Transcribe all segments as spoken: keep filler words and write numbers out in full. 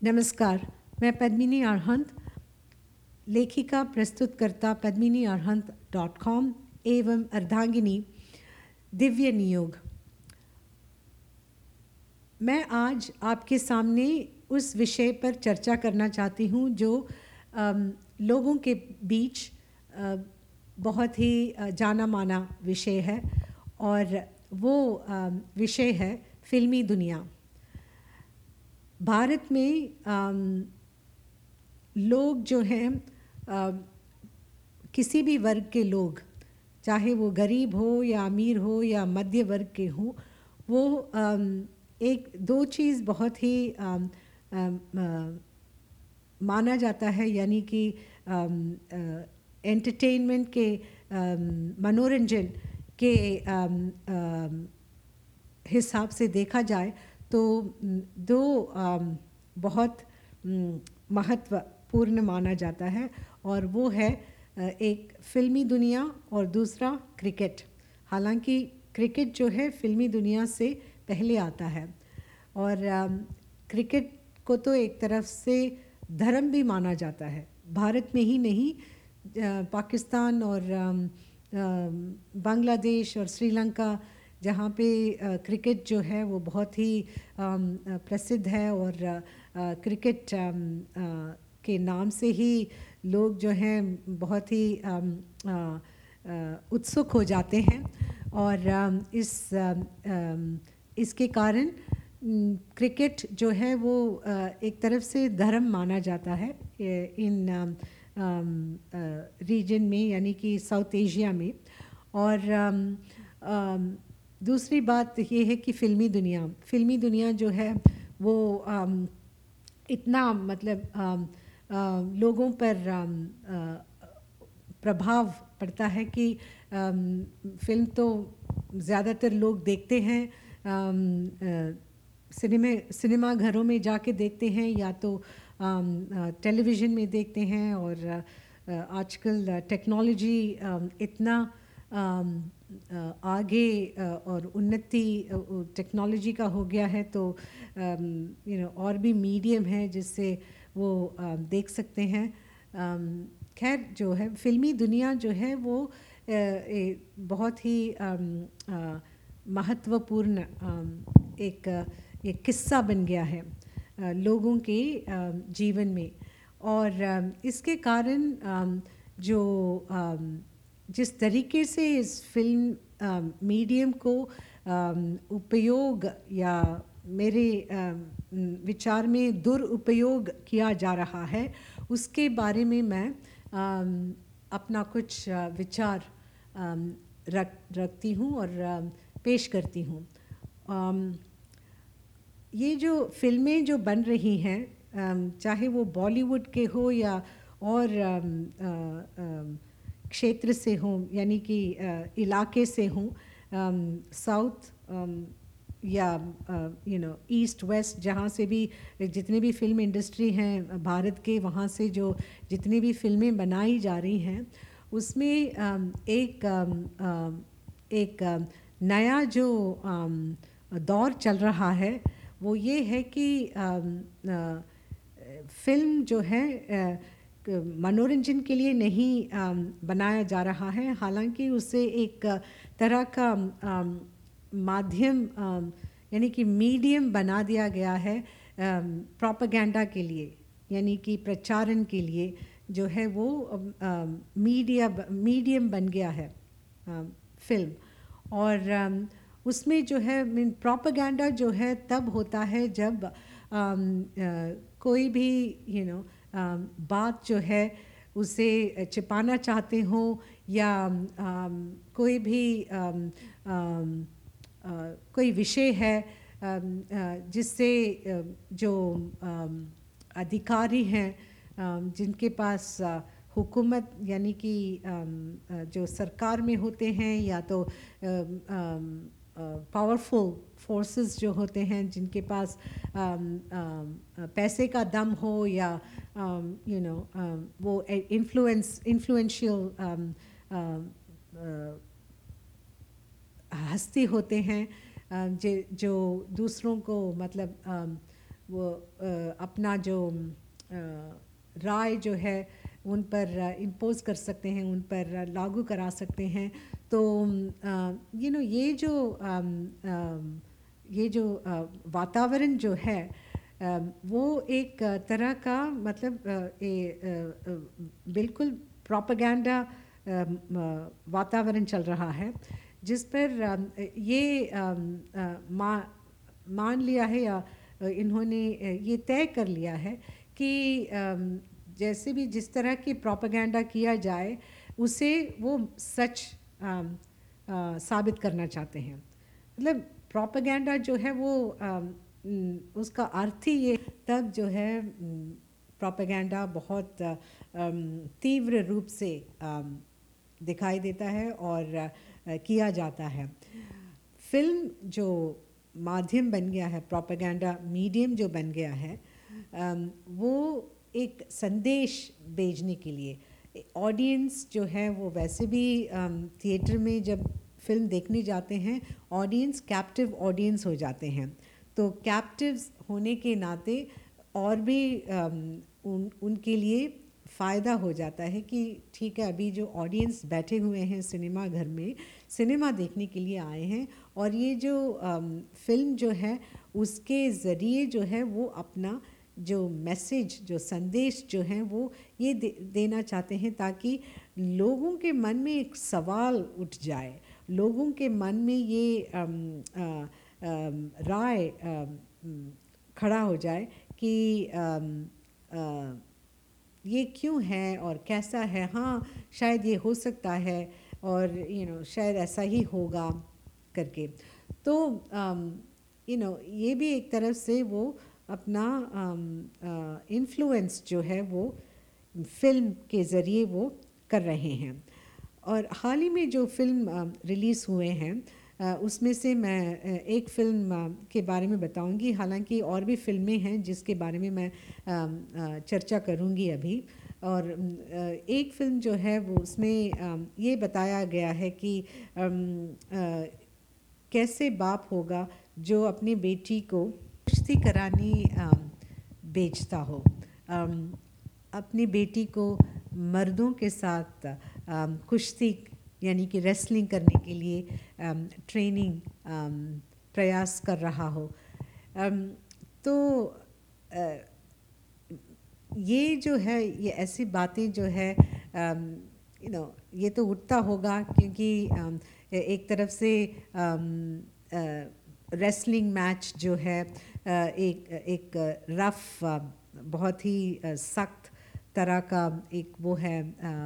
नमस्कार, मैं पद्मिनी अरहंत, लेखिका प्रस्तुतकर्ता पद्मिनी अरहंत डॉट कॉम एवं अर्धांगिनी दिव्य नियोग। मैं आज आपके सामने उस विषय पर चर्चा करना चाहती हूँ जो अम, लोगों के बीच अ, बहुत ही अ, जाना माना विषय है और वो अम, विषय है फिल्मी दुनिया। भारत में अम, लोग जो हैं अ, किसी भी वर्ग के लोग, चाहे वो गरीब हो या अमीर हो या मध्य वर्ग के हों, वो अम, एक दो चीज़ बहुत ही अम, अम, अ, माना जाता है, यानी कि एंटरटेनमेंट के अम, मनोरंजन के अम, अम, हिसाब से देखा जाए तो म, दो अम, बहुत म, महत्वपूर्ण माना जाता है और वो है अ, एक फ़िल्मी दुनिया और दूसरा क्रिकेट। हालांकि क्रिकेट जो है फ़िल्मी दुनिया से पहले आता है और अम, क्रिकेट को तो एक तरफ से धर्म भी माना जाता है। भारत में ही नहीं, अ, पाकिस्तान और अम, अम, बांग्लादेश और श्रीलंका, जहाँ पे अ, क्रिकेट जो है वो बहुत ही अम, अ, प्रसिद्ध है और अ, अ, क्रिकेट अम, अ, के नाम से ही लोग जो हैं बहुत ही अम, अ, अ, उत्सुक हो जाते हैं और अम, इस अम, अम, इसके कारण न, क्रिकेट जो है वो अ, एक तरफ से धर्म माना जाता है ए, इन अम, अम, अ, रीजन में, यानी कि साउथ एशिया में। और अम, अम, दूसरी बात ये है कि फ़िल्मी दुनिया फ़िल्मी दुनिया जो है वो अम, इतना मतलब अम, अ, लोगों पर अम, अ, प्रभाव पड़ता है कि अम, फ़िल्म तो ज़्यादातर लोग देखते हैं, अम, अ, सिनेमे सिनेमा घरों में जाके देखते हैं या तो अम, अ, टेलीविज़न में देखते हैं। और अ, अ, आजकल टेक्नोलॉजी अम, इतना अम, अ, आगे अ, और उन्नति अ, अ, टेक्नोलॉजी का हो गया है, तो यू नो और भी मीडियम है जिससे वो अ, देख सकते हैं। अम, खैर, जो है फ़िल्मी दुनिया जो है वो अ, ए, बहुत ही अम, अ, महत्वपूर्ण अम, एक एक किस्सा बन गया है अ, लोगों के अम, जीवन में। और अम, इसके कारण अम, जो अम, जिस तरीके से इस फिल्म अम, मीडियम को अम, उपयोग या मेरे अम, विचार में दुरुपयोग किया जा रहा है, उसके बारे में मैं अम, अपना कुछ अ, विचार अम, रख रखती हूँ और अम, पेश करती हूँ। अम, ये जो फ़िल्में जो बन रही हैं, अम, चाहे वो बॉलीवुड के हो या और अम, अ, अम, क्षेत्र से हों, यानी कि अ, इलाके से हों, अम, साउथ अम, या यू नो ईस्ट वेस्ट, जहाँ से भी जितने भी फिल्म इंडस्ट्री हैं भारत के, वहाँ से जो जितनी भी फिल्में बनाई जा रही हैं, उसमें अम, एक अम, अम, एक अम, नया जो अम, दौर चल रहा है वो ये है कि अम, अ, फिल्म जो है अ, क- मनोरंजन के लिए नहीं अम, बनाया जा रहा है, हालांकि उसे एक तरह का अम, माध्यम, अम, यानी कि मीडियम बना दिया गया है प्रोपेगेंडा के लिए, यानी कि प्रचारण के लिए जो है वो अम, अम, मीडिया मीडियम बन गया है अम, फिल्म। और अम, उसमें जो है मीन प्रोपेगेंडा जो है तब होता है जब अम, अ, कोई भी यू नो बात जो है उसे छिपाना चाहते हो, या अम, कोई भी अम, अम, अ, कोई विषय है अम, अ, जिससे अ, जो अम, अधिकारी हैं, अम, जिनके पास अ, हुकूमत, यानी कि अम, अ, जो सरकार में होते हैं, या तो पावरफुल फोर्सेस जो होते हैं, जिनके पास अम, अम, पैसे का दम हो, या यू नो वो इन्फ्लुएंस इन्फ्लुएंशियल हस्ती होते हैं, अ, जे जो दूसरों को मतलब अम, वो uh, अपना जो uh, राय जो है उन पर इम्पोज कर सकते हैं, उन पर लागू करा सकते हैं। तो यू नो ये जो um, um, ये जो uh, वातावरण जो है uh, वो एक तरह का मतलब uh, ए, uh, uh, बिल्कुल प्रोपेगेंडा वातावरण चल रहा है, जिस पर uh, ये um, uh, मा, मान लिया है या uh, इन्होंने ये तय कर लिया है कि um, जैसे भी जिस तरह की प्रोपेगेंडा किया जाए उसे वो सच आ, आ, साबित करना चाहते हैं। मतलब प्रोपेगेंडा जो है वो आ, उसका अर्थ ही ये तब जो है प्रोपेगेंडा बहुत आ, तीव्र रूप से आ, दिखाई देता है और आ, किया जाता है। फिल्म जो माध्यम बन गया है, प्रोपेगेंडा मीडियम जो बन गया है, आ, वो एक संदेश भेजने के लिए ऑडियंस जो है वो वैसे भी थिएटर में जब फिल्म देखने जाते हैं ऑडियंस कैप्टिव ऑडियंस हो जाते हैं। तो कैप्टिव्स होने के नाते और भी उन उनके लिए फ़ायदा हो जाता है कि ठीक है, अभी जो ऑडियंस बैठे हुए हैं सिनेमा घर में सिनेमा देखने के लिए आए हैं और ये जो फिल्म जो है उसके ज़रिए जो है वो अपना जो मैसेज जो संदेश जो है वो ये दे, देना चाहते हैं ताकि लोगों के मन में एक सवाल उठ जाए, लोगों के मन में ये अम, आ, अम, राय अम, खड़ा हो जाए कि अम, आ, ये क्यों है और कैसा है, हाँ शायद ये हो सकता है और यू you नो know, शायद ऐसा ही होगा करके। तो यू नो ये भी एक तरफ से वो अपना इन्फ्लुएंस जो है वो फिल्म के ज़रिए वो कर रहे हैं। और हाल ही में जो फिल्म रिलीज़ हुए हैं उसमें से मैं एक फ़िल्म के बारे में बताऊंगी, हालांकि और भी फ़िल्में हैं जिसके बारे में मैं चर्चा करूंगी अभी। और एक फ़िल्म जो है वो उसमें ये बताया गया है कि कैसे बाप होगा जो अपनी बेटी को कुश्ती करानी बेचता हो, अपनी बेटी को मर्दों के साथ कुश्ती यानी कि रेसलिंग करने के लिए ट्रेनिंग प्रयास कर रहा हो। तो ये जो है ये ऐसी बातें जो है यू नो ये तो उठता होगा क्योंकि एक तरफ से रेसलिंग मैच जो है एक एक रफ बहुत ही सख्त तरह का एक वो है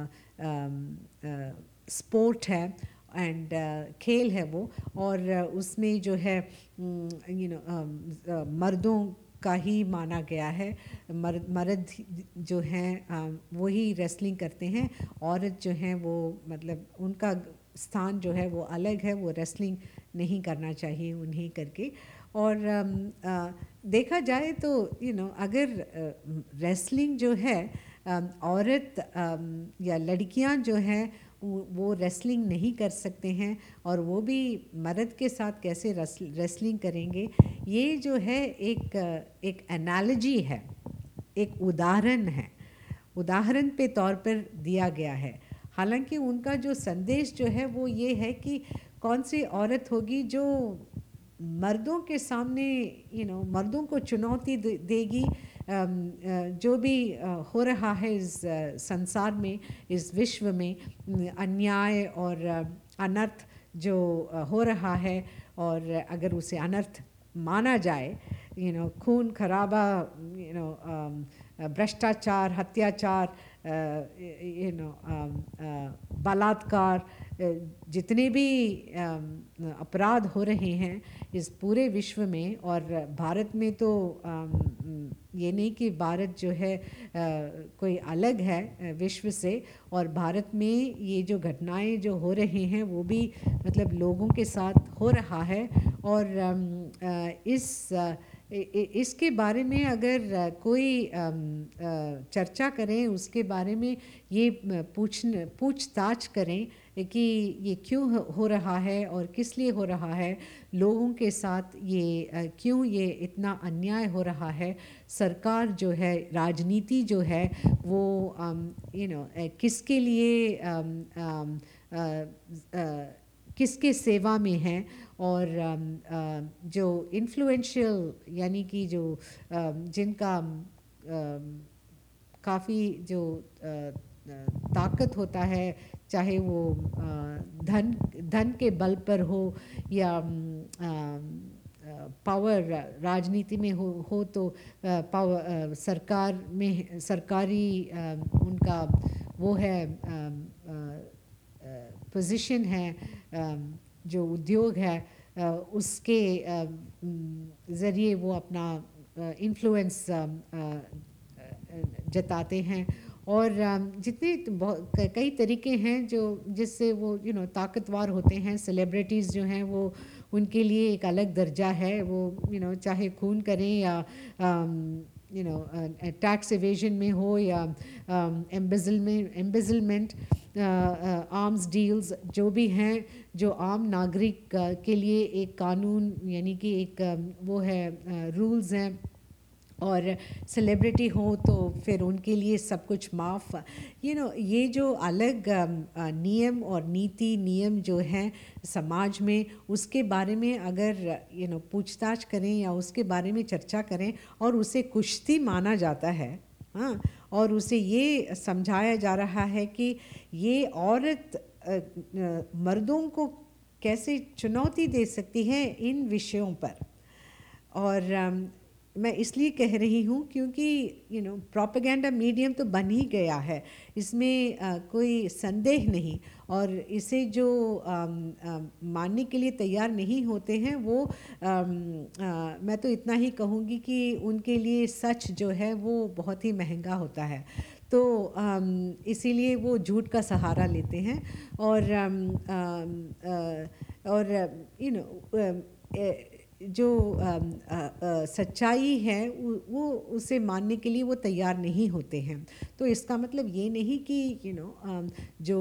स्पोर्ट है एंड खेल है वो, और उसमें जो है यू नो मर्दों का ही माना गया है। मर्द मर्द जो हैं वही रेसलिंग करते हैं, औरत जो हैं वो मतलब उनका स्थान जो है वो अलग है, वो रेसलिंग नहीं करना चाहिए उन्हें करके। और आ, आ, देखा जाए तो यू नो अगर रेसलिंग जो है औरत या लड़कियां जो हैं वो रेसलिंग नहीं कर सकते हैं और वो भी मर्द के साथ कैसे रेसलिंग करेंगे, ये जो है एक एक एनालॉजी है, एक उदाहरण है, उदाहरण पे तौर पर दिया गया है। हालांकि उनका जो संदेश जो है वो ये है कि कौन सी औरत होगी जो मर्दों के सामने यू नो मर्दों को चुनौती देगी, जो भी हो रहा है इस संसार में, इस विश्व में अन्याय और अनर्थ जो हो रहा है, और अगर उसे अनर्थ माना जाए, यू नो खून खराबा, यू नो भ्रष्टाचार, हत्याचार, यू नो बलात्कार, जितने भी अपराध हो रहे हैं इस पूरे विश्व में, और भारत में तो ये नहीं कि भारत जो है कोई अलग है विश्व से, और भारत में ये जो घटनाएं जो हो रही हैं वो भी मतलब लोगों के साथ हो रहा है। और इस इसके बारे में अगर कोई चर्चा करें, उसके बारे में ये पूछ पूछताछ करें कि ये क्यों हो हो रहा है और किस लिए हो रहा है, लोगों के साथ ये अ, क्यों ये इतना अन्याय हो रहा है, सरकार जो है, राजनीति जो है वो यू नो किसके लिए अम, अम, अ, अ, किसके सेवा में है, और अम, अ, जो इन्फ्लुएंशियल यानी कि जो अम, जिनका काफ़ी जो अ, अ, ताकत होता है, चाहे वो अ, धन धन के बल पर हो या पावर राजनीति में हो हो तो पावर सरकार में सरकारी अ, उनका वो है पोजीशन है, अ, जो उद्योग है अ, उसके ज़रिए वो अपना इन्फ्लुएंस जताते हैं। और अम, जितने तो बहुत क- कई तरीके हैं जो जिससे वो यू नो ताकतवर होते हैं। सेलिब्रिटीज़ जो हैं वो उनके लिए एक अलग दर्जा है, वो यू नो चाहे खून करें या यू नो टैक्स एवेजन में हो या एम्बेजलमेंट एम्बेजलमेंट आर्म्स डील्स जो भी हैं, जो आम नागरिक अ, के लिए एक कानून यानी कि एक अम, वो है रूल्स हैं। और सेलिब्रिटी हो तो फिर उनके लिए सब कुछ माफ़, यू नो ये जो अलग अम, अ, नियम और नीति नियम जो हैं समाज में, उसके बारे में अगर यू नो पूछताछ करें या उसके बारे में चर्चा करें और उसे कुश्ती माना जाता है। हाँ, और उसे ये समझाया जा रहा है कि ये औरत अ, अ, मर्दों को कैसे चुनौती दे सकती है इन विषयों पर। और अम, मैं इसलिए कह रही हूँ क्योंकि यू नो प्रोपेगेंडा मीडियम तो बन ही गया है, इसमें अ, कोई संदेह नहीं। और इसे जो अम, अम, मानने के लिए तैयार नहीं होते हैं वो अम, अ, मैं तो इतना ही कहूँगी कि उनके लिए सच जो है वो बहुत ही महंगा होता है। तो अम, इसीलिए वो झूठ का सहारा लेते हैं। और अम, अम, अ, और यू नो जो अम, अ, अ, सच्चाई है वो वो उसे मानने के लिए वो तैयार नहीं होते हैं। तो इसका मतलब ये नहीं कि यू नो जो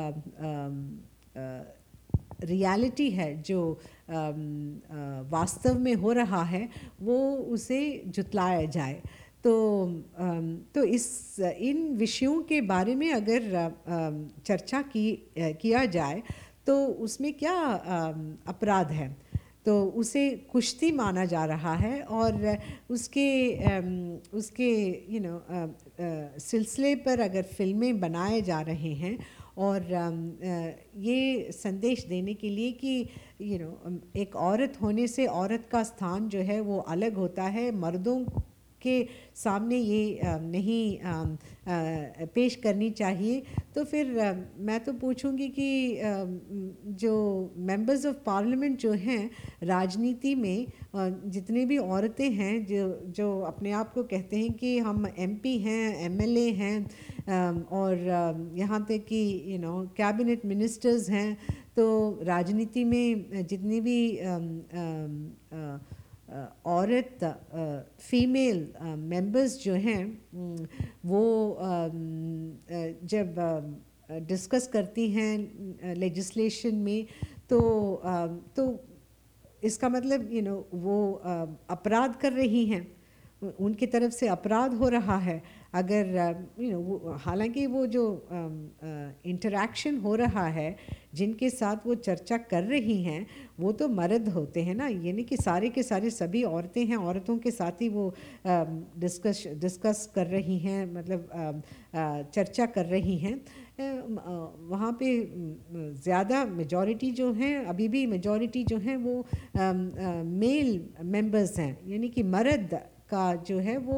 रियलिटी है, जो अम, अ, वास्तव में हो रहा है, वो उसे जुतलाया जाए। तो अम, तो इस इन विषयों के बारे में अगर अ, अम, चर्चा की अ, किया जाए तो उसमें क्या अम, अपराध है। तो उसे कुश्ती माना जा रहा है और उसके अम, उसके यू नो सिलसिले पर अगर फिल्में बनाए जा रहे हैं और अम, अ, ये संदेश देने के लिए कि यू नो एक औरत होने से औरत का स्थान जो है वो अलग होता है, मर्दों के सामने ये अ, नहीं अम, अ, पेश करनी चाहिए। तो फिर अ, मैं तो पूछूंगी कि अ, जो मेंबर्स ऑफ पार्लियामेंट जो हैं राजनीति में, अ, जितनी भी औरतें हैं जो जो अपने आप को कहते हैं कि हम एमपी हैं, एमएलए हैं, अम, और अम, यहाँ तक कि यू नो कैबिनेट मिनिस्टर्स हैं, तो राजनीति में जितनी भी अम, अम, अ, अ, औरत फीमेल मेंबर्स जो हैं उम, वो अम, अ, जब डिस्कस करती हैं लेजिस्लेशन में, तो अम, तो इसका मतलब यू नो वो अ, अपराध कर रही हैं, उ- उनकी तरफ से अपराध हो रहा है। अगर यू नो हालांकि वो जो इंटरेक्शन हो रहा है, जिनके साथ वो चर्चा कर रही हैं, वो तो मर्द होते हैं ना, यानी कि सारे के सारे सभी औरतें हैं, औरतों के साथ ही वो डिस्कस डिस्कस कर रही हैं, मतलब अम, अ, चर्चा कर रही हैं। अ, अ, वहाँ पे ज़्यादा मेजॉरिटी जो हैं, अभी भी मेजॉरिटी जो हैं वो मेल मेंबर्स हैं, यानी कि मर्द का जो है वो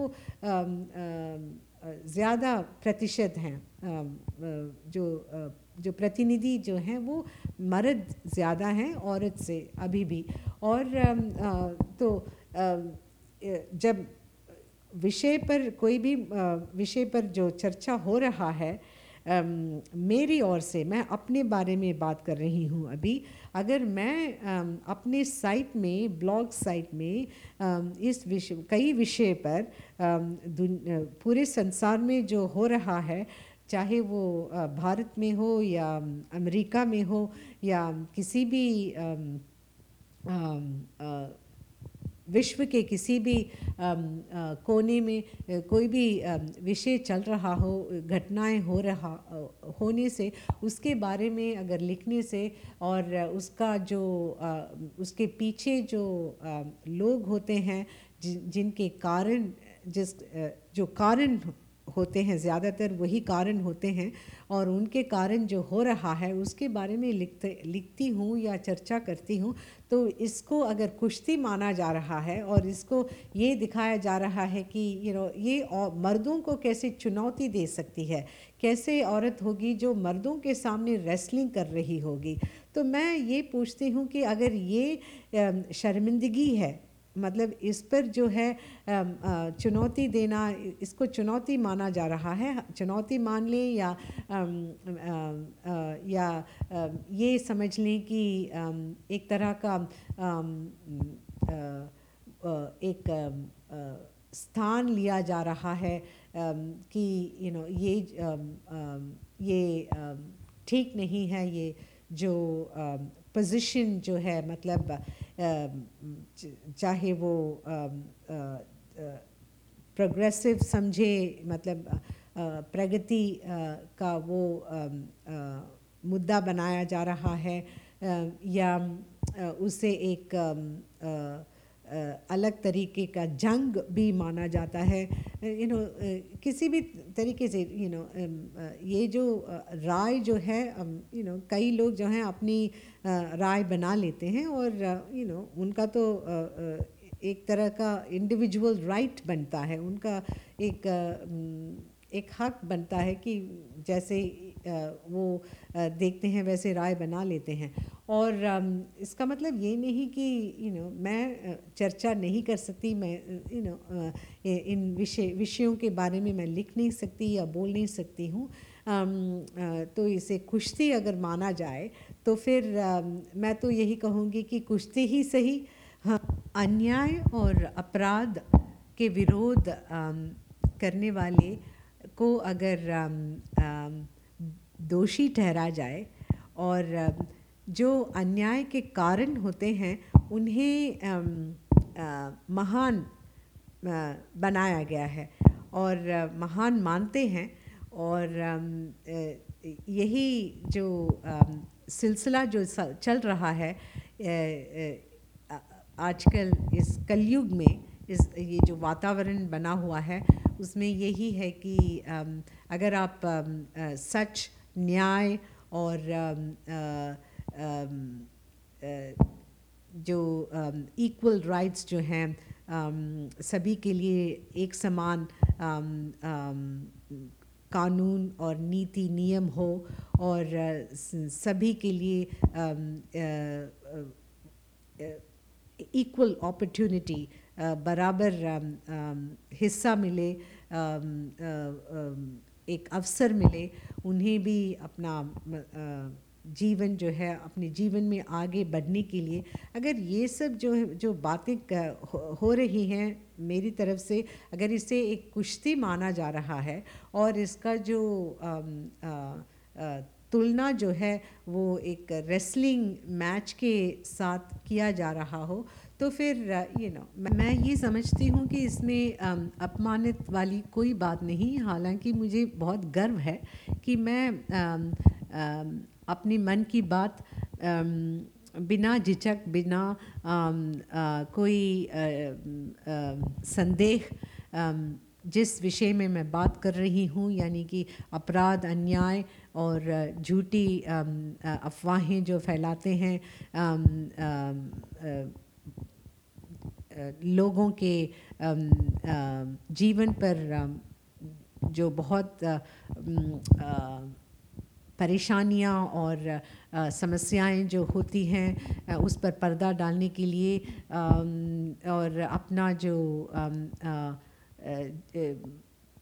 ज़्यादा प्रतिशत हैं। अम, अ, जो अ, जो प्रतिनिधि जो हैं वो मर्द ज़्यादा हैं औरत से अभी भी। और अम, अ, तो अम, अ, जब विषय पर कोई भी अ, विषय पर जो चर्चा हो रहा है, अम, मेरी ओर से मैं अपने बारे में बात कर रही हूँ अभी। अगर मैं अम, अपने साइट में, ब्लॉग साइट में अम, इस विषय कई विषय पर अम, दुन- अ, पूरे संसार में जो हो रहा है चाहे वो अ, भारत में हो या अमेरिका में हो या किसी भी अम, अम, अ, विश्व के किसी भी अम, अ, कोने में अ, कोई भी अम, विषय चल रहा हो, घटनाएं हो रहा अ, होने से उसके बारे में अगर लिखने से और उसका जो अ, उसके पीछे जो अ, लोग होते हैं जि, जिनके कारण जिस अ, जो कारण होते हैं, ज़्यादातर वही कारण होते हैं और उनके कारण जो हो रहा है उसके बारे में लिखते लिखती हूँ या चर्चा करती हूँ। तो इसको अगर कुश्ती माना जा रहा है और इसको ये दिखाया जा रहा है कि यू नो ये औ- मर्दों को कैसे चुनौती दे सकती है, कैसे औरत होगी जो मर्दों के सामने रेसलिंग कर रही होगी। तो मैं ये पूछती हूँ कि अगर ये अम, शर्मिंदगी है, मतलब इस पर जो है अम, अ, चुनौती देना, इसको चुनौती माना जा रहा है, चुनौती मान लें या अम, अम, अ, या अम, ये समझ लें कि अम, एक तरह का अम, अ, अ, एक अम, अ, स्थान लिया जा रहा है अम, कि यू नो ये अम, अम, ये अम, ठीक नहीं है, ये जो पोजीशन जो है, मतलब अम, च- चाहे वो प्रोग्रेसिव समझे, मतलब अ, प्रगति अ, का वो अम, अ, मुद्दा बनाया जा रहा है अ, या अ, उसे एक अम, अ, अ, अलग तरीके का जंग भी माना जाता है। यू नो किसी भी तरीके से यू नो ये जो अ, राय जो है, यू नो कई लोग जो हैं अपनी अ, राय बना लेते हैं और यू नो उनका तो अ, अ, एक तरह का इंडिविजुअल राइट बनता है, उनका एक अ, उम, एक हक बनता है कि जैसे अ, वो अ, देखते हैं वैसे राय बना लेते हैं। और अम, इसका मतलब ये नहीं कि यू नो मैं अ, चर्चा नहीं कर सकती, मैं यू नो इन विषय विषयों के बारे में मैं लिख नहीं सकती या बोल नहीं सकती हूँ। अम, अ, तो इसे कुश्ती अगर माना जाए तो फिर अम, मैं तो यही कहूँगी कि कुश्ती ही सही। हाँ, अन्याय और अपराध के विरोध अम, करने वाले को अगर अम, अम, दोषी ठहरा जाए और अम, जो अन्याय के कारण होते हैं उन्हें अम, अ, महान अ, बनाया गया है और अ, महान मानते हैं। और अम, अ, यही जो अम, सिलसिला जो स- चल रहा है अ, अ, आजकल इस कलयुग में, इस ये जो वातावरण बना हुआ है उसमें यही है कि अम, अगर आप अम, अ, सच, न्याय और अम, अ, अम, अ, जो इक्वल राइट्स जो हैं, अम, सभी के लिए एक समान अम, अम, कानून और नीति नियम हो और अ, स- सभी के लिए इक्वल अपॉर्चुनिटी, बराबर अम, अम, हिस्सा मिले, अम, अ, अम, एक अवसर मिले, उन्हें भी अपना अ, जीवन जो है, अपने जीवन में आगे बढ़ने के लिए, अगर ये सब जो है जो बातें क- हो, हो रही हैं मेरी तरफ से, अगर इसे एक कुश्ती माना जा रहा है और इसका जो अम, अ, अ, तुलना जो है वो एक रेसलिंग मैच के साथ किया जा रहा हो, तो फिर यू नो मैं ये समझती हूँ कि इसमें अम, अपमानित वाली कोई बात नहीं। हालांकि मुझे बहुत गर्व है कि मैं अम, अम, अपनी मन की बात अम, बिना झिझक, बिना अम, अ, कोई अ, अ, संदेह, अम, जिस विषय में मैं बात कर रही हूँ, यानी कि अपराध, अन्याय और अ, झूठी अम, अ, अफवाहें जो फैलाते हैं, अम, अम, अ, अ, लोगों के अम, अ, जीवन पर अम, जो बहुत अ, अम, अ, परेशानियाँ और अ, समस्याएं जो होती हैं, अ, उस पर पर्दा डालने के लिए अम, और अपना जो अम, अ, अ,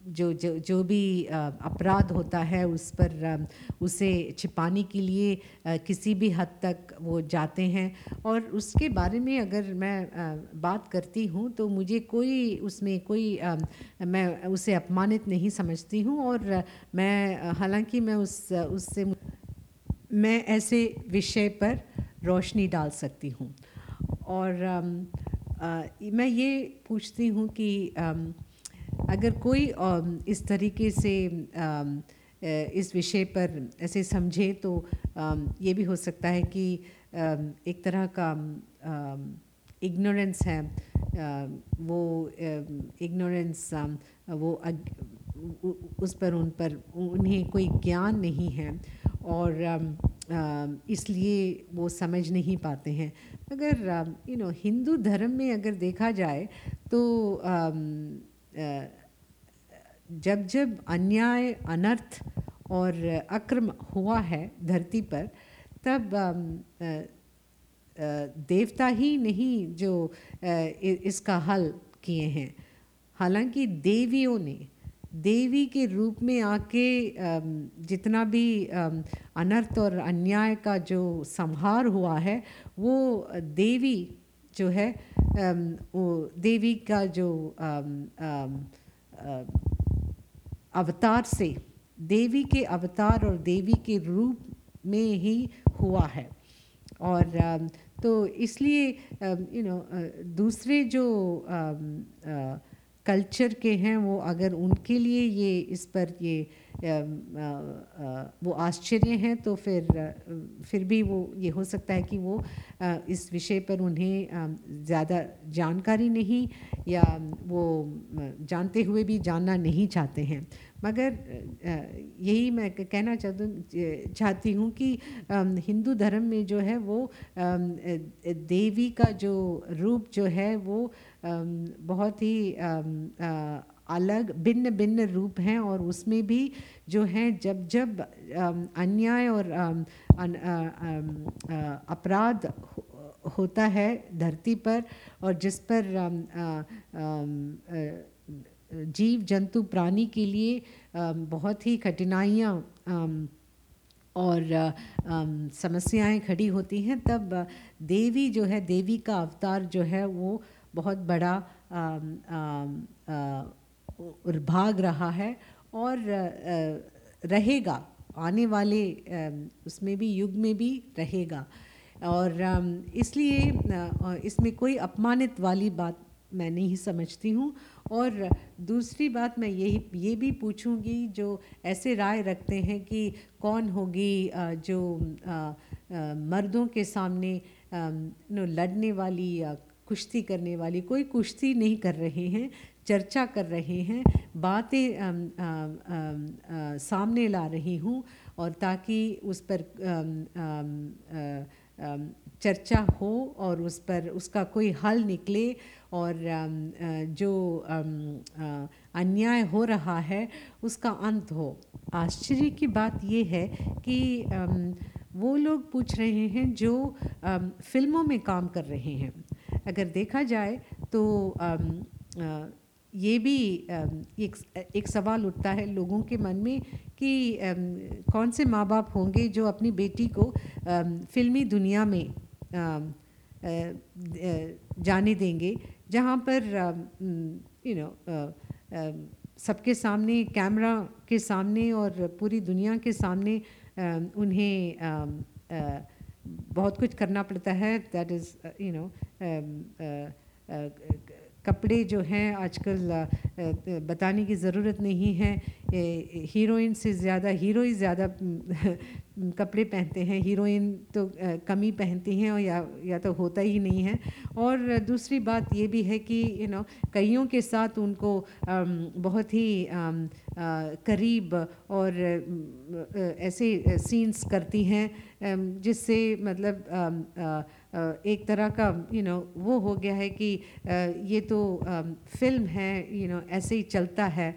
जो जो जो भी अपराध होता है उस पर उसे छिपाने के लिए किसी भी हद तक वो जाते हैं। और उसके बारे में अगर मैं बात करती हूँ तो मुझे कोई उसमें कोई मैं उसे अपमानित नहीं समझती हूँ। और मैं हालांकि मैं उस उससे मैं ऐसे विषय पर रोशनी डाल सकती हूँ। और आ, आ, मैं ये पूछती हूँ कि आ, अगर कोई आ, इस तरीके से आ, इस विषय पर ऐसे समझे तो आ, ये भी हो सकता है कि आ, एक तरह का इग्नोरेंस है, आ, वो इग्नोरेंस वो अग, उस पर उन पर उन्हें कोई ज्ञान नहीं है और इसलिए वो समझ नहीं पाते हैं। अगर यू नो हिंदू धर्म में अगर देखा जाए तो जब जब अन्याय, अनर्थ और अक्रम हुआ है धरती पर, तब देवता ही नहीं जो इसका हल किए हैं। हालांकि देवियों ने देवी के रूप में आके जितना भी अनर्थ और अन्याय का जो संहार हुआ है वो देवी जो है वो देवी का जो अवतार से, देवी के अवतार और देवी के रूप में ही हुआ है। और तो इसलिए यू नो दूसरे जो कल्चर के हैं वो अगर उनके लिए ये इस पर ये आ, आ, आ, वो आश्चर्य हैं तो फिर फिर भी वो ये हो सकता है कि वो आ, इस विषय पर उन्हें ज़्यादा जानकारी नहीं या वो जानते हुए भी जानना नहीं चाहते हैं। मगर यही मैं कहना चाहती चाहती हूँ कि हिंदू धर्म में जो है वो देवी का जो रूप जो है वो बहुत ही अलग भिन्न भिन्न रूप हैं और उसमें भी जो है जब जब अन्याय और अपराध होता है धरती पर और जिस पर जीव जंतु प्राणी के लिए बहुत ही कठिनाइयाँ और समस्याएं खड़ी होती हैं, तब देवी जो है, देवी का अवतार जो है वो बहुत बड़ा भाग रहा है और रहेगा, आने वाले उसमें भी युग में भी रहेगा। और इसलिए इसमें कोई अपमानित वाली बात मैं नहीं समझती हूँ। और दूसरी बात मैं यही ये भी पूछूंगी जो ऐसे राय रखते हैं कि कौन होगी जो मर्दों के सामने नो लड़ने वाली या कुश्ती करने वाली। कोई कुश्ती नहीं कर रहे हैं, चर्चा कर रहे हैं, बातें आम, आम, आम, सामने ला रही हूँ और ताकि उस पर आम, आम, आम, चर्चा हो और उस पर उसका कोई हल निकले और जो अन्याय हो रहा है उसका अंत हो। आश्चर्य की बात ये है कि वो लोग पूछ रहे हैं जो फिल्मों में काम कर रहे हैं। अगर देखा जाए तो ये भी एक एक सवाल उठता है लोगों के मन में कि कौन से माँ बाप होंगे जो अपनी बेटी को फिल्मी दुनिया में जाने देंगे, जहाँ पर यू नो सबके सामने, कैमरा के सामने और पूरी दुनिया के सामने उन्हें बहुत कुछ करना पड़ता है। दैट इज़ यू नो कपड़े जो हैं आजकल बताने की ज़रूरत नहीं है, हीरोइन से ज़्यादा हीरो ही ज़्यादा कपड़े पहनते हैं, हीरोइन तो कम ही पहनती हैं और या या तो होता ही नहीं है। और दूसरी बात ये भी है कि यू नो कईयों के साथ उनको बहुत ही करीब और ऐसे सीन्स करती हैं जिससे मतलब एक तरह का यू नो वो हो गया है कि ये तो फिल्म है, यू नो ऐसे ही चलता है।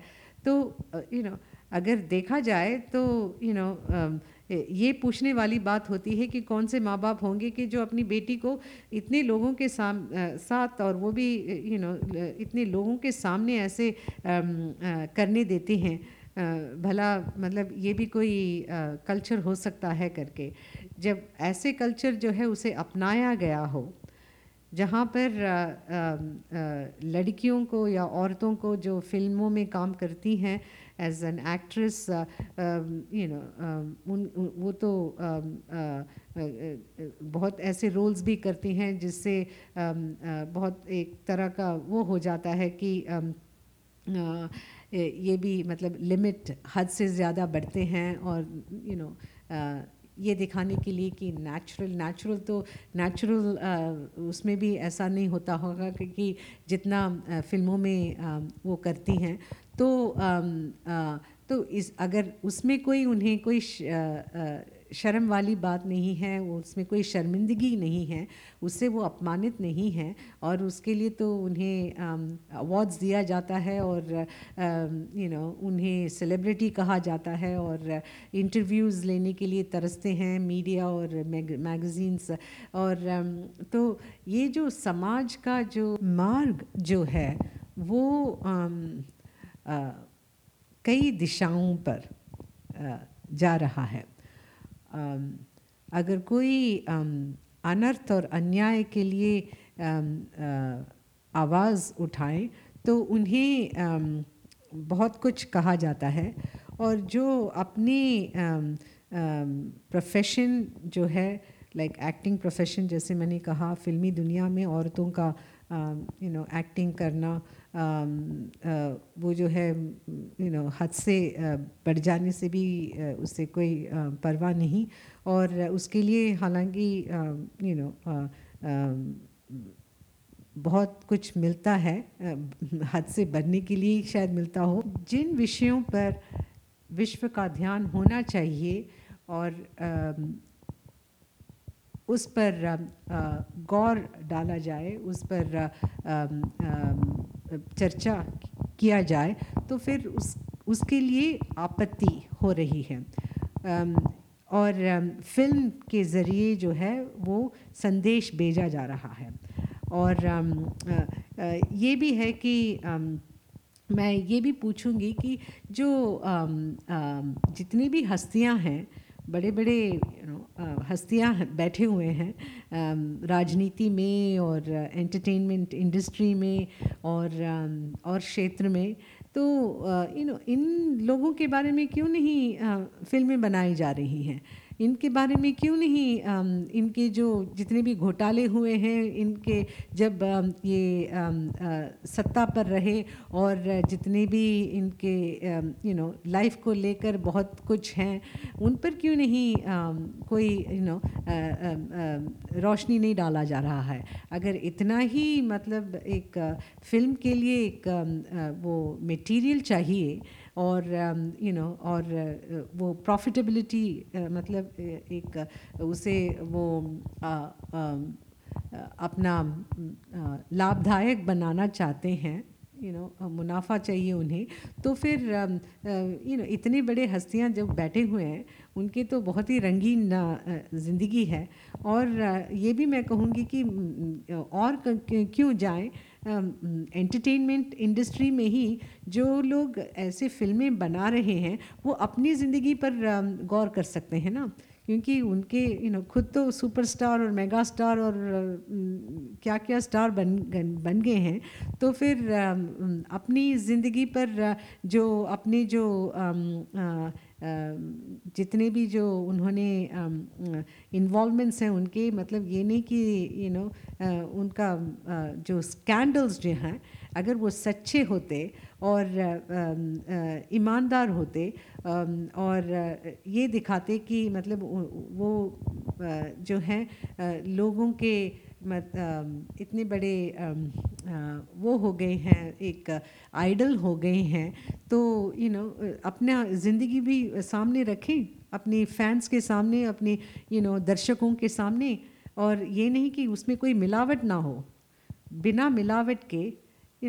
तो यू नो अगर देखा जाए तो यू नो ये पूछने वाली बात होती है कि कौन से माँ बाप होंगे कि जो अपनी बेटी को इतने लोगों के साम अ, साथ, और वो भी यू नो इतने लोगों के सामने ऐसे अम, अ, करने देते हैं। अ, भला मतलब ये भी कोई कल्चर हो सकता है करके, जब ऐसे कल्चर जो है उसे अपनाया गया हो, जहाँ पर अ, अ, अ, लड़कियों को या औरतों को जो फिल्मों में काम करती हैं as an actress, you know उन उन- वो तो अम, अ, अ, अ, बहुत ऐसे रोल्स भी करती हैं जिससे अम, अ, बहुत एक तरह का वो हो जाता है कि अम, अ, ये ये भी मतलब लिमिट हद से ज़्यादा बढ़ते हैं, और यू नो ये दिखाने के लिए कि नेचुरल नेचुरल तो नेचुरल उसमें भी ऐसा नहीं होता होगा, क्योंकि जितना अ, फिल्मों में अ, वो करती हैं, तो अम, अ, तो इस अगर उसमें कोई उन्हें कोई श, अ, अ, शर्म वाली बात नहीं है, वो उसमें कोई शर्मिंदगी नहीं है, उससे वो अपमानित नहीं है, और उसके लिए तो उन्हें अवार्ड्स दिया जाता है, और यू नो उन्हें सेलिब्रिटी कहा जाता है, और इंटरव्यूज़ लेने के लिए तरसते हैं मीडिया और मैगज़ीन्स। और um, तो ये जो समाज का जो मार्ग जो है वो um, uh, कई दिशाओं पर uh, जा रहा है। um, अगर कोई um, अनर्थ और अन्याय के लिए um, uh, आवाज़ उठाए तो उन्हें um, बहुत कुछ कहा जाता है, और जो अपनी प्रोफेशन जो है लाइक एक्टिंग प्रोफेशन, जैसे मैंने कहा फिल्मी दुनिया में औरतों का यू नो एक्टिंग करना um, uh, वो जो है यू नो हद से uh, बढ़ जाने से भी uh, उससे कोई uh, परवाह नहीं, और उसके लिए हालांकि यू नो बहुत कुछ मिलता है, हद से बढ़ने के लिए शायद मिलता हो। जिन विषयों पर विश्व का ध्यान होना चाहिए और उस पर गौर डाला जाए, उस पर चर्चा किया जाए, तो फिर उस उसके लिए आपत्ति हो रही है। और फिल्म के ज़रिए जो है वो संदेश भेजा जा रहा है। और ये भी है कि मैं ये भी पूछूंगी कि जो जितनी भी हस्तियां हैं, बड़े बड़े यू नो हस्तियां बैठे हुए हैं राजनीति में और एंटरटेनमेंट इंडस्ट्री में और और क्षेत्र में, तो यू नो इन लोगों के बारे में क्यों नहीं फिल्में बनाई जा रही हैं? इनके बारे में क्यों नहीं इनके जो जितने भी घोटाले हुए हैं, इनके जब ये सत्ता पर रहे, और जितने भी इनके यू नो लाइफ को लेकर बहुत कुछ हैं, उन पर क्यों नहीं कोई यू नो रोशनी नहीं डाला जा रहा है? अगर इतना ही मतलब एक फिल्म के लिए एक वो मटेरियल चाहिए, और यू नो और वो प्रॉफिटेबिलिटी मतलब एक उसे वो आ, आ, अपना लाभदायक बनाना चाहते हैं, यू नो मुनाफा चाहिए उन्हें, तो फिर यू नो इतने बड़े हस्तियां जब बैठे हुए हैं, उनके तो बहुत ही रंगीन ज़िंदगी है। और ये भी मैं कहूँगी कि और क्यों जाएं एंटरटेनमेंट इंडस्ट्री में ही जो लोग ऐसे फिल्में बना रहे हैं, वो अपनी ज़िंदगी पर गौर कर सकते हैं ना, क्योंकि उनके यू नो खुद तो सुपरस्टार और मेगा स्टार और क्या क्या स्टार बन बन गए हैं, तो फिर अपनी ज़िंदगी पर जो अपने जो जितने भी जो उन्होंने इन्वॉल्वमेंट्स हैं उनके, मतलब ये नहीं कि यू नो उनका जो स्कैंडल्स जो हैं, अगर वो सच्चे होते और ईमानदार होते और ये दिखाते कि मतलब वो जो हैं लोगों के मत इतने बड़े वो हो गए हैं, एक आइडल हो गए हैं, तो यू नो अपना ज़िंदगी भी सामने रखें, अपने फैंस के सामने, अपने यू नो दर्शकों के सामने, और ये नहीं कि उसमें कोई मिलावट ना हो। बिना मिलावट के यू नो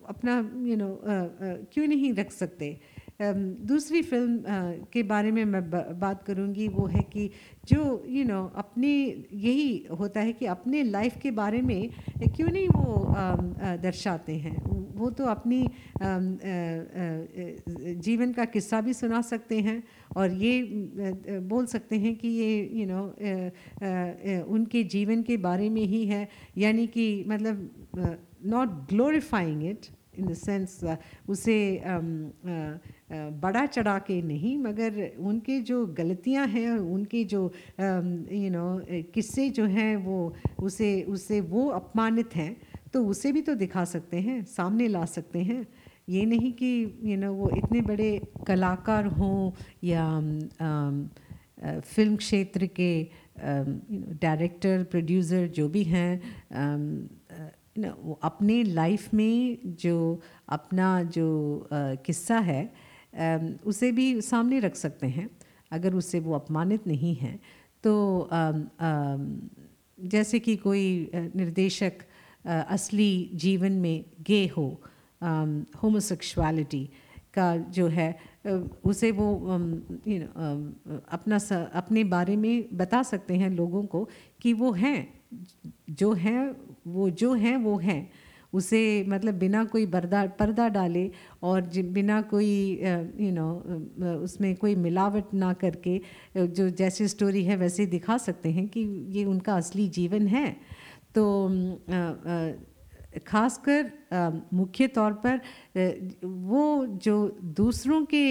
अपना यू नो क्यों नहीं रख सकते। um, दूसरी फिल्म uh, के बारे में मैं ब, बात करूँगी, वो है कि जो यू you नो know, अपने यही होता है कि अपने लाइफ के बारे में क्यों नहीं वो um, uh, दर्शाते हैं। वो तो अपनी um, uh, uh, जीवन का किस्सा भी सुना सकते हैं और ये uh, बोल सकते हैं कि ये यू नो उनके जीवन के बारे में ही है, यानी कि मतलब not glorifying it in the sense उसे um, uh, uh, बड़ा चढ़ा के नहीं, मगर उनके जो गलतियां हैं, उनके जो यू नो किस्से जो हैं वो उसे उससे वो अपमानित हैं, तो उसे भी तो दिखा सकते हैं, सामने ला सकते हैं। ये नहीं कि यू नो वो इतने बड़े कलाकार हों या um, uh, फिल्म क्षेत्र के डायरेक्टर प्रोड्यूसर जो भी हैं, um, uh, you know, वो अपने लाइफ में जो अपना जो uh, किस्सा है um, उसे भी सामने रख सकते हैं, अगर उससे वो अपमानित नहीं है तो। um, um, जैसे कि कोई uh, निर्देशक uh, असली जीवन में गे हो, होमोसेक्सुअलिटी um, का जो है uh, उसे वो यू नो अपना स, अपने बारे में बता सकते हैं लोगों को कि वो हैं, जो हैं वो जो हैं वो हैं, उसे मतलब बिना कोई पर्दा पर्दा डाले और बिना कोई यू नो उसमें कोई मिलावट ना करके जो जैसी स्टोरी है वैसे दिखा सकते हैं कि ये उनका असली जीवन है। तो uh, uh, खासकर मुख्य तौर पर वो जो दूसरों के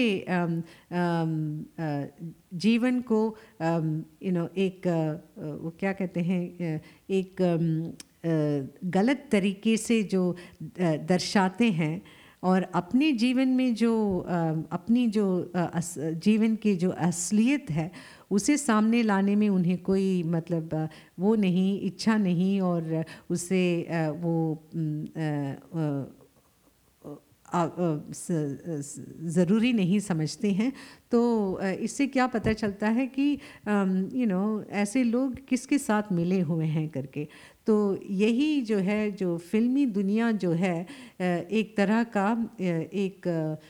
जीवन को यू नो एक वो क्या कहते हैं, एक गलत तरीके से जो दर्शाते हैं और अपने जीवन में जो अपनी जो जीवन की जो असलियत है उसे सामने लाने में उन्हें कोई मतलब वो नहीं, इच्छा नहीं, और उसे वो ज़रूरी नहीं समझते हैं। तो इससे क्या पता चलता है कि यू नो ऐसे लोग किसके साथ मिले हुए हैं करके। तो यही जो है, जो फिल्मी दुनिया जो है एक तरह का एक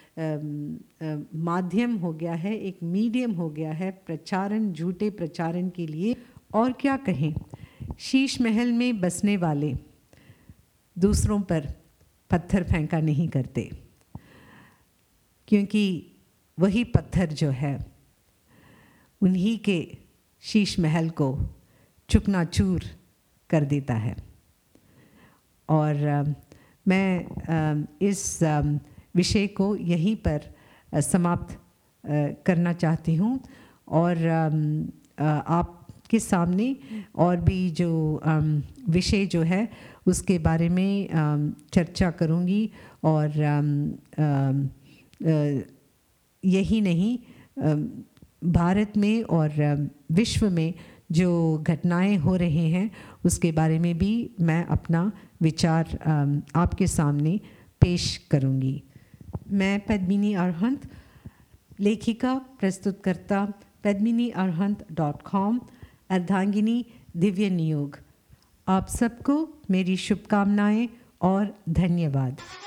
माध्यम हो गया है, एक मीडियम हो गया है प्रचारण, झूठे प्रचारण के लिए। और क्या कहें, शीश महल में बसने वाले दूसरों पर पत्थर फेंका नहीं करते, क्योंकि वही पत्थर जो है उन्हीं के शीश महल को चूकनाचूर कर देता है। और आ, मैं आ, इस आ, विषय को यहीं पर आ, समाप्त आ, करना चाहती हूँ और आ, आ, आपके सामने और भी जो आ, विषय जो है उसके बारे में आ, चर्चा करूँगी। और आ, आ, यही नहीं, आ, भारत में और आ, विश्व में जो घटनाएं हो रहे हैं उसके बारे में भी मैं अपना विचार आपके सामने पेश करूंगी। मैं पद्मिनी अरहंत, लेखिका, प्रस्तुतकर्ता, पद्मिनी अरहंत डॉट कॉम, अर्धांगिनी दिव्य नियोग। आप सबको मेरी शुभकामनाएं और धन्यवाद।